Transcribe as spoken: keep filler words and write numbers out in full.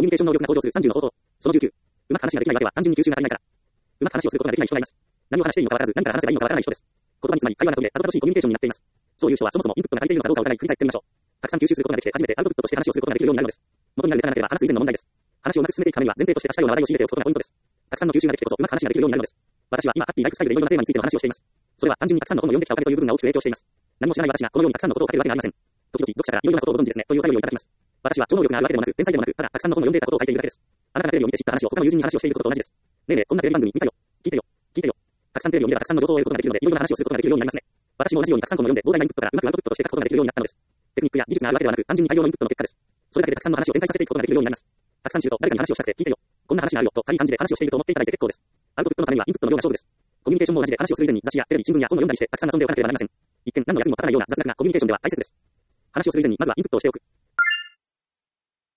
ミュニケーション能力が向上するさんじゅうの方法。そのじゅうきゅう。うまく話ができないわけは単純に吸収が足りないから。うまく話をすることができない人がいます。何を話していいのかわからず、何から話せばいいのかわからない人です。言葉につまり会話が途切れ、たどたどしいコミュニケーションになっています。そういう人はそもそもインプットが足りているのかどうかを疑い、繰り返ってみましょう。たくさん吸収することができて、初めてアウトプットとして話をすることができるようになるのです。元になるネタがなければ話す以前の問題です。話をうまく進めていくためには前提として多種多様な話題を仕入れておくことがポイントです。たくさんの吸収ができてこそうまく話ができるようになるのです。私は今、ハッピーライフスタイルでいろいろなテーマについての話をしています。それは単純にたくさんの本を読んできたおかげという部分が大きく影響しています。何も知らない私がこのようにたくさんのことを書けるわけがありません。時々読者からいろいろなことをご存知ですねというお便りをいただきます。私は超能力があるわけでもなく、天才でもなく、ただたくさんの本を読んでいたことを書いているだけです。あなたがテレビを見て知った話を他の友人に話をしていることと同じです。ねえねえ、こんなテレビ番組見たよ。聞いてよ。聞いてよ。たくさんテレビを見ればたくさんの情報を得ることができるので、いろいろな話をすることができるようになりますね。私も同じようにたくさん本を読んで膨大なインプットからうまくアウトプットとして書くことができるようになったのです。テクニックや技術があるわけではなく、単純に大量のインプットの結果です。それだけでたくさんの話を展開させていくことができるようになります。たくさん知ると誰かに話をしたくて聞いてよ。こんな話があるよと軽い感じで話をしていると思っていただいて結構です。アウトプットのためにはインプットの量が勝負です。コミュニケーションも同じで話をする以前に雑誌やテレビ、新聞や本を読んだりしてたくさん遊んでおかなければなりません。一見何の役にも立たないような雑学がコミュニケーションでは大切です。話をする以前にまずはインプットをしておく。